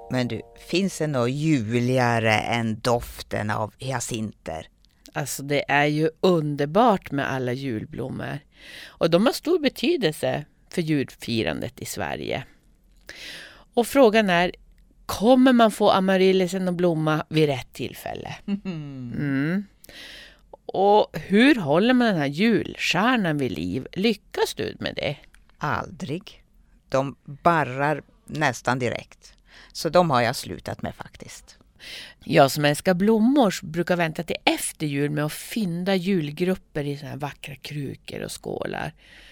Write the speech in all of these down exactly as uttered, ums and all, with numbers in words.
Men du, finns det något juligare än doften av hyacinter? Alltså det är ju underbart med alla julblommor. Och de har stor betydelse för julfirandet i Sverige. Och frågan är, kommer man få amaryllisen att blomma vid rätt tillfälle? Mm. Och hur håller man den här julstjärnan vid liv? Lyckas du med det? Aldrig. De barrar nästan direkt. Så de har jag slutat med faktiskt. Jag som älskar blommor brukar vänta till efter jul med att fynda julgrupper i såna här vackra krukor och skålar.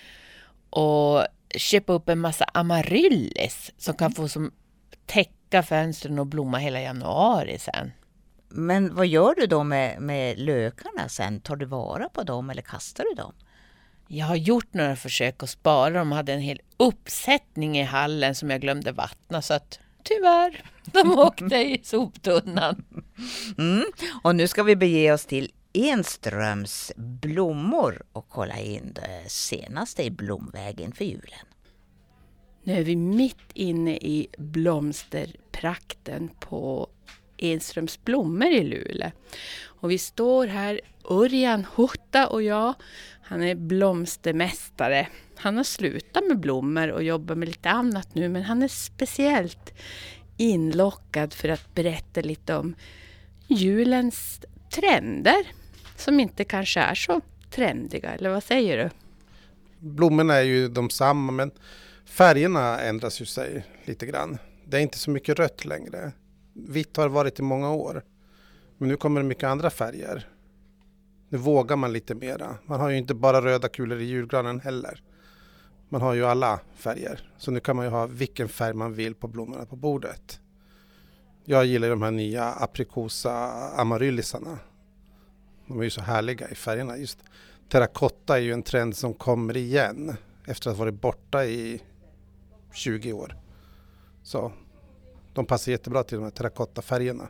Och köpa upp en massa amaryllis som kan få som täcka fönstren och blomma hela januari sen. Men vad gör du då med, med lökarna sen? Tar du vara på dem eller kastar du dem? Jag har gjort några försök att spara dem. Jag hade en hel uppsättning i hallen som jag glömde vattna, så att tyvärr, de åkte i soptunnan. Mm. Och nu ska vi bege oss till Enströms blommor och kolla in det senaste i blomvägen för julen. Nu är vi mitt inne i blomsterprakten på Enströms blommor i Luleå. Och vi står här, Örjan Hutta och jag. Han är blomstermästare. Han har slutat med blommor och jobbar med lite annat nu, men han är speciellt inlockad för att berätta lite om julens trender som inte kanske är så trendiga, eller vad säger du? Blommorna är ju de samma, men färgerna ändras ju sig lite grann. Det är inte så mycket rött längre. Vitt har varit i många år, men nu kommer det mycket andra färger. Nu vågar man lite mera. Man har ju inte bara röda kulor i julgranen heller. Man har ju alla färger. Så nu kan man ju ha vilken färg man vill på blommorna på bordet. Jag gillar de här nya aprikosa amaryllisarna. De är ju så härliga i färgerna. Just terrakotta är ju en trend som kommer igen efter att ha varit borta i tjugo år. Så de passar jättebra till de här terrakottafärgerna.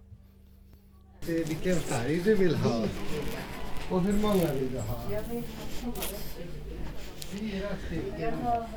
Vilken färg du vill ha? Och hur många vill du ha? Fyra stycken.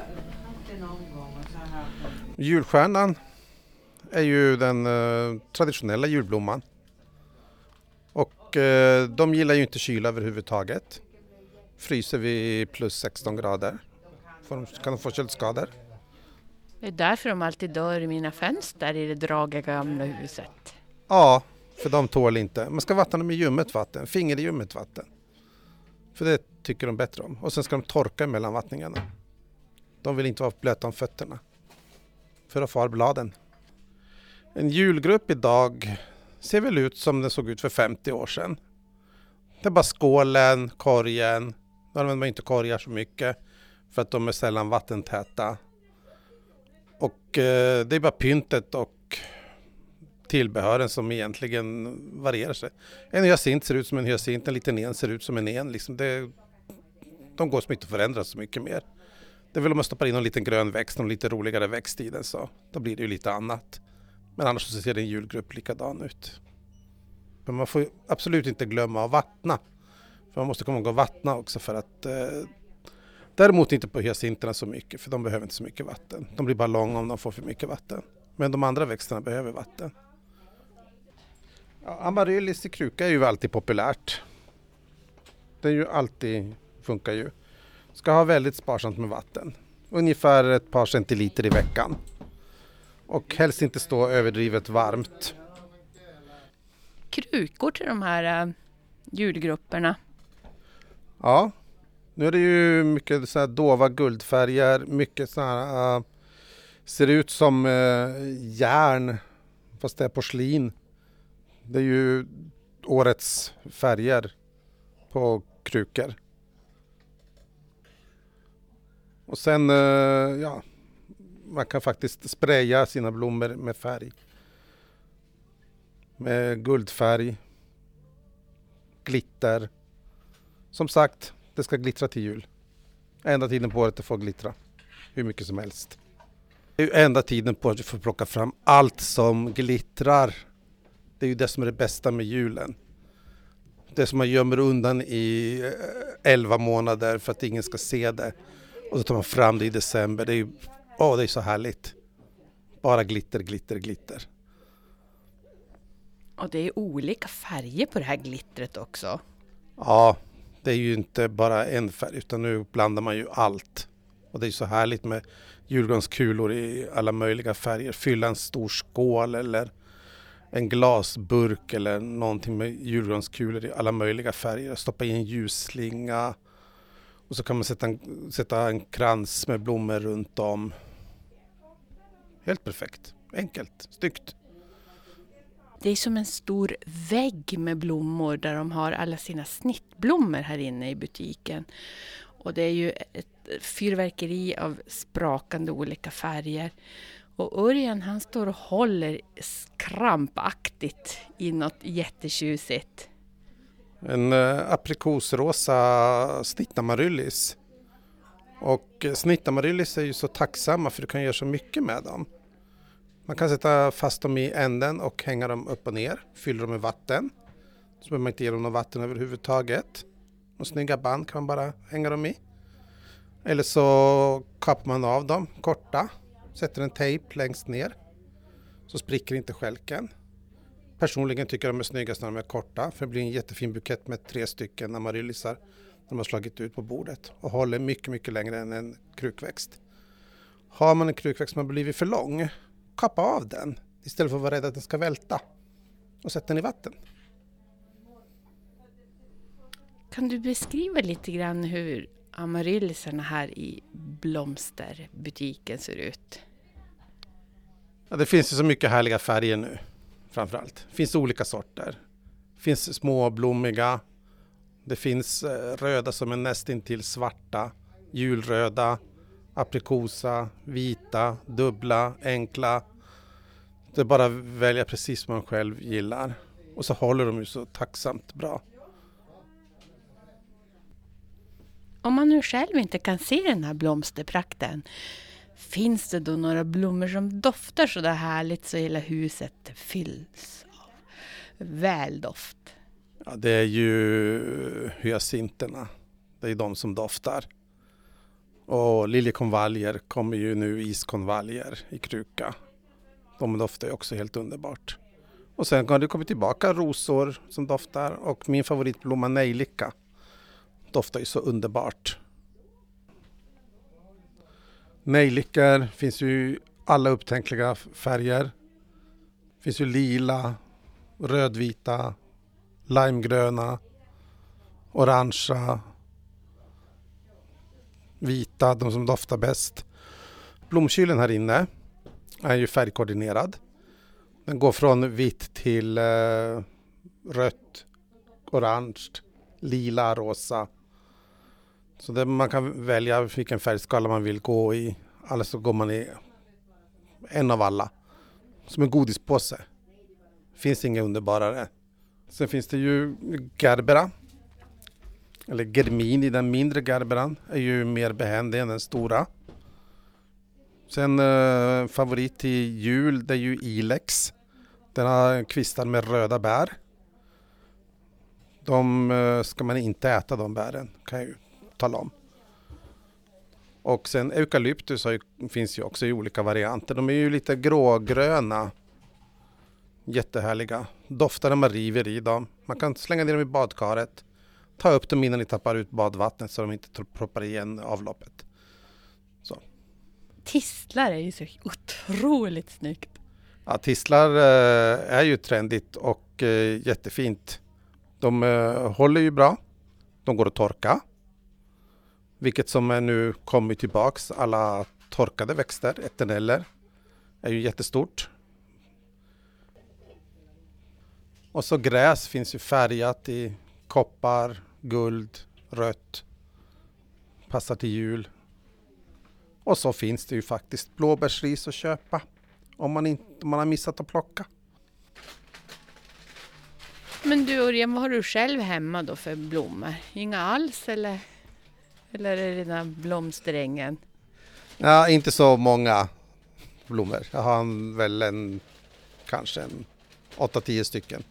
Julstjärnan är ju den eh, traditionella julblomman. Och eh, de gillar ju inte kyla överhuvudtaget. Fryser vi plus sexton grader får de, kan de få köldskador. Det är därför de alltid dör i mina fönster i det dragiga gamla huset. Ja, för de tål inte. Man ska vattna dem i ljummet vatten, finger i ljummet vatten. För det tycker de bättre om. Och sen ska de torka mellan vattningarna. De vill inte vara blöta om fötterna. För att få bladen. En julgrupp idag ser väl ut som den såg ut för femtio år sedan. Det är bara skålen, korgen. Då använder man inte korgar så mycket. För att de är sällan vattentäta. Och eh, det är bara pyntet och tillbehören som egentligen varierar sig. En hyacint ser ut som en hyacint, en liten en ser ut som en en. Liksom det, de går som inte att förändra så mycket mer. Det är väl om man stoppar in en liten grön växt, någon lite roligare växt i den, så då blir det ju lite annat. Men annars så ser det en julgrupp likadan ut. Men man får absolut inte glömma att vattna. För man måste komma ihåg att vattna också för att eh, däremot inte på hyacinterna så mycket, för de behöver inte så mycket vatten. De blir bara långa om de får för mycket vatten. Men de andra växterna behöver vatten. Ja, amaryllis i kruka är ju alltid populärt. Det är ju alltid, funkar ju. Ska ha väldigt sparsamt med vatten. Ungefär ett par centiliter i veckan. Och helst inte stå överdrivet varmt. Krukor till de här uh, julgrupperna. Ja, nu är det ju mycket så här dova guldfärger. Mycket så här, uh, ser ut som uh, järn fast det är porslin. Det är ju årets färger på krukor. Och sen, ja, man kan faktiskt spraya sina blommor med färg. Med guldfärg, glitter. Som sagt, det ska glittra till jul. Enda tiden på året det får glittra. Hur mycket som helst. Det är ju enda tiden på att du får plocka fram allt som glittrar. Det är ju det som är det bästa med julen. Det som man gömmer undan i elva månader för att ingen ska se det. Och så tar man fram det i december. Det är ju åh, det är så härligt. Bara glitter, glitter, glitter. Och det är olika färger på det här glittret också. Ja, det är ju inte bara en färg utan nu blandar man ju allt. Och det är så härligt med julgranskulor i alla möjliga färger. Fylla en stor skål eller en glasburk eller någonting med julgranskulor i alla möjliga färger. Stoppa i en ljusslinga och så kan man sätta en, sätta en krans med blommor runt om. Helt perfekt. Enkelt. Snyggt. Det är som en stor vägg med blommor där de har alla sina snittblommor här inne i butiken. Och det är ju ett fyrverkeri av sprakande olika färger. Och Örjan han står och håller krampaktigt i något jättetjusigt. En eh, aprikosrosa snittamaryllis. Och eh, snittamaryllis är ju så tacksamma för du kan göra så mycket med dem. Man kan sätta fast dem i änden och hänga dem upp och ner. Fylla dem med vatten. Så behöver man inte ge dem något vatten överhuvudtaget. Och snygga band kan man bara hänga dem i. Eller så kapar man av dem korta. Sätter en tejp längst ner. Så spricker inte skälken. Personligen tycker jag de är snyggast när de är korta. För det blir en jättefin bukett med tre stycken amaryllisar. De har slagit ut på bordet. Och håller mycket, mycket längre än en krukväxt. Har man en krukväxt som har blivit för lång. Kappa av den. Istället för att vara rädd att den ska välta. Och sätta den i vatten. Kan du beskriva lite grann hur amaryllisarna här i blomsterbutiken ser ut? Ja, det finns ju så mycket härliga färger nu. Framförallt. Det finns olika sorter. Det finns små blommiga. Det finns röda som är nästintill svarta. Julröda. Aprikosa. Vita. Dubbla. Enkla. Det är bara att välja precis vad man själv gillar. Och så håller de ju så tacksamt bra. Om man nu själv inte kan se den här blomsterprakten, finns det då några blommor som doftar så där härligt så hela huset fylls av väldoft? Ja, det är ju hyacinterna. Det är de som doftar. Och liljekonvaljer kommer ju nu iskonvaljer i kruka. De doftar ju också helt underbart. Och sen har det kommit tillbaka rosor som doftar. Och min favoritblomma nejlika doftar ju så underbart. Nejlikor finns ju alla upptänkliga färger. Finns ju lila, rödvita, limegröna, orangea, vita, de som doftar bäst. Blomkylen här inne är ju färgkoordinerad. Den går från vitt till eh, rött, orange, lila, rosa. Så där man kan välja vilken färgskala man vill gå i. Eller så går man i en av alla. Som en godispåse. Finns inga underbarare. Sen finns det ju gerbera. Eller germini, den mindre gerberan är ju mer behändig än den stora. Sen eh, favorit till jul, det är ju ilex. Den har kvistar med röda bär. De eh, ska man inte äta, de bären, kan jag ju tala om. Och sen eukalyptus har ju, finns ju också i olika varianter. De är ju lite grågröna. Jättehärliga. Doftar när man river i dem. Man kan slänga ner dem i badkaret. Ta upp dem innan ni tappar ut badvattnet så de inte proppar igen avloppet. Så. Tistlar är ju så otroligt snyggt. Ja, tistlar eh, är ju trendigt och eh, jättefint. De eh, håller ju bra. De går att torka. Vilket som är nu kommer tillbaks. Alla torkade växter, eterneller, är ju jättestort. Och så gräs finns ju färgat i koppar, guld, rött. Passar till jul. Och så finns det ju faktiskt blåbärsris att köpa. Om man, inte, om man har missat att plocka. Men du Örjan, vad har du själv hemma då för blommor? Inga alls eller, eller är det den här blomsterängen? Ja, inte så många blommor. Jag har väl en, kanske en åtta tio stycken.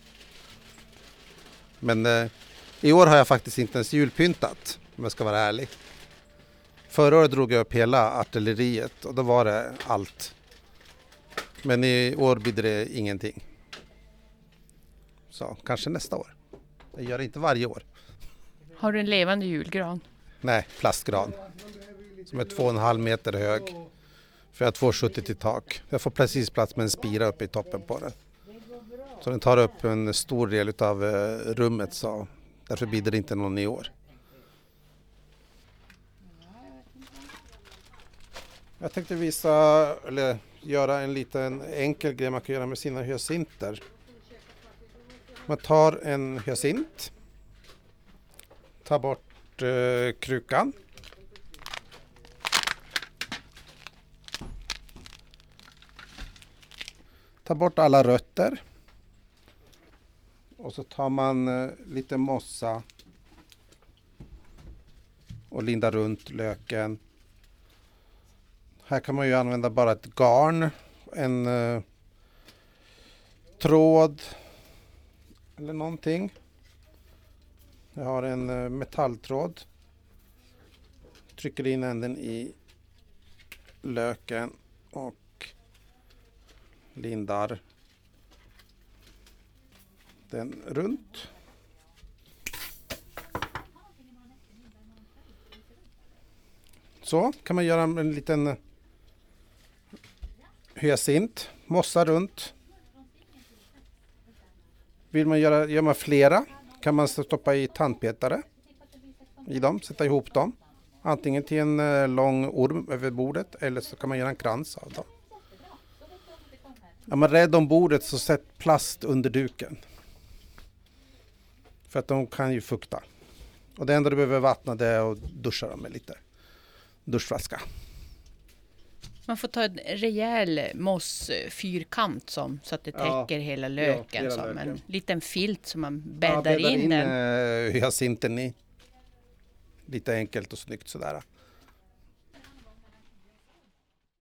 Men eh, i år har jag faktiskt inte ens julpyntat, om jag ska vara ärlig. Förra året drog jag upp hela artilleriet och då var det allt. Men i år blir det ingenting. Så kanske nästa år. Jag gör det inte varje år. Har du en levande julgran? Nej, plastgran. Som är två och en halv meter hög. För jag har två sjuttio till tak. Jag får precis plats med en spira uppe i toppen på den. Så den tar upp en stor del av rummet, så därför blir det inte någon i år. Jag tänkte visa, eller göra en liten enkel grej man kan göra med sina hyacinter. Man tar en hyacint, tar bort eh, krukan. Tar bort alla rötter. Och så tar man eh, lite mossa och lindar runt löken. Här kan man ju använda bara ett garn, en eh, tråd eller någonting. Jag har en eh, metalltråd. Trycker in änden i löken och lindar den runt. Så kan man göra en liten hyacint, mossa runt. Vill man göra, gör man flera kan man stoppa i tandpetare i dem, sätta ihop dem. Antingen till en lång orm över bordet eller så kan man göra en krans av dem. Är man rädd om bordet så sätt plast under duken. För att de kan ju fukta. Och det enda du behöver vattna det är att duscha dem med lite duschflaska. Man får ta en rejäl mossfyrkant som, så att det Ja, täcker hela löken. hela som löken. en liten filt som man Ja, bäddar in, in den. eh, hyacinten i. Lite enkelt och snyggt sådär.